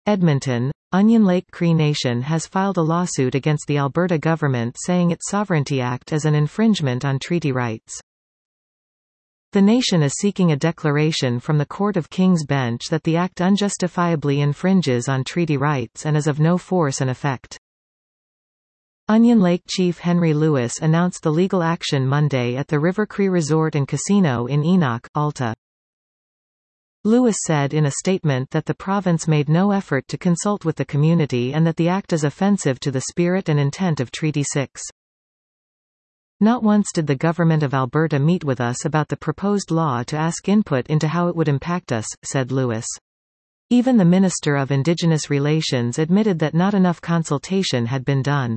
Edmonton, Onion Lake Cree Nation has filed a lawsuit against the Alberta government saying its Sovereignty Act is an infringement on treaty rights. The nation is seeking a declaration from the Court of King's Bench that the Act unjustifiably infringes on treaty rights and is of no force and effect. Onion Lake Chief Henry Lewis announced the legal action Monday at the River Cree Resort and Casino in Enoch, Alta. Lewis said in a statement that the province made no effort to consult with the community and that the act is offensive to the spirit and intent of Treaty 6. Not once did the Government of Alberta meet with us about the proposed law to ask input into how it would impact us, said Lewis. Even the Minister of Indigenous Relations admitted that not enough consultation had been done.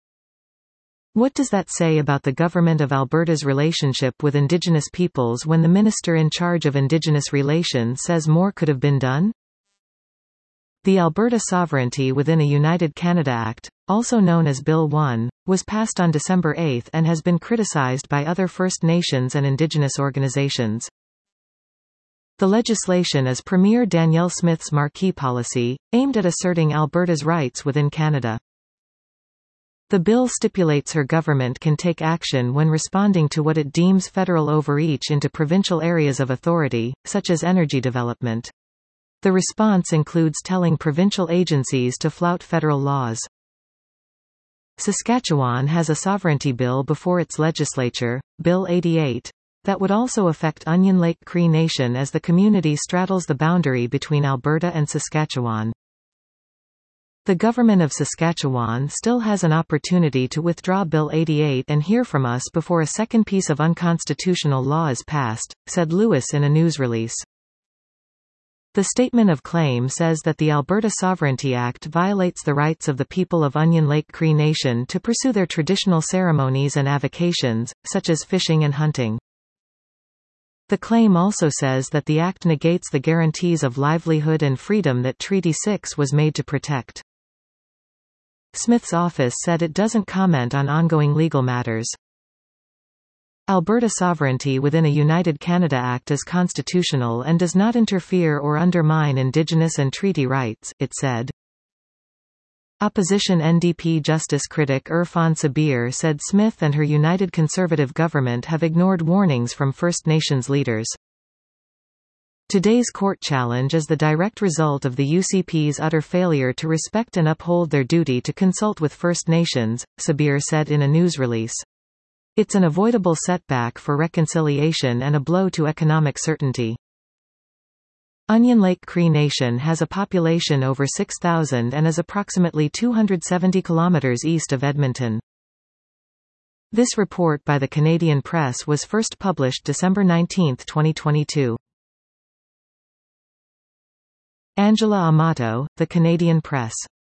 What does that say about the Government of Alberta's relationship with Indigenous peoples when the Minister in charge of Indigenous Relations says more could have been done? The Alberta Sovereignty Within a United Canada Act, also known as Bill 1, was passed on December 8 and has been criticized by other First Nations and Indigenous organizations. The legislation is Premier Danielle Smith's marquee policy, aimed at asserting Alberta's rights within Canada. The bill stipulates her government can take action when responding to what it deems federal overreach into provincial areas of authority, such as energy development. The response includes telling provincial agencies to flout federal laws. Saskatchewan has a sovereignty bill before its legislature, Bill 88, that would also affect Onion Lake Cree Nation as the community straddles the boundary between Alberta and Saskatchewan. The Government of Saskatchewan still has an opportunity to withdraw Bill 88 and hear from us before a second piece of unconstitutional law is passed, said Lewis in a news release. The statement of claim says that the Alberta Sovereignty Act violates the rights of the people of Onion Lake Cree Nation to pursue their traditional ceremonies and avocations, such as fishing and hunting. The claim also says that the Act negates the guarantees of livelihood and freedom that Treaty 6 was made to protect. Smith's office said it doesn't comment on ongoing legal matters. Alberta Sovereignty Within a United Canada Act is constitutional and does not interfere or undermine Indigenous and treaty rights, it said. Opposition NDP justice critic Irfan Sabir said Smith and her United Conservative government have ignored warnings from First Nations leaders. Today's court challenge is the direct result of the UCP's utter failure to respect and uphold their duty to consult with First Nations, Sabir said in a news release. It's an avoidable setback for reconciliation and a blow to economic certainty. Onion Lake Cree Nation has a population over 6,000 and is approximately 270 kilometers east of Edmonton. This report by the Canadian Press was first published December 19, 2022. Angela Amato, The Canadian Press.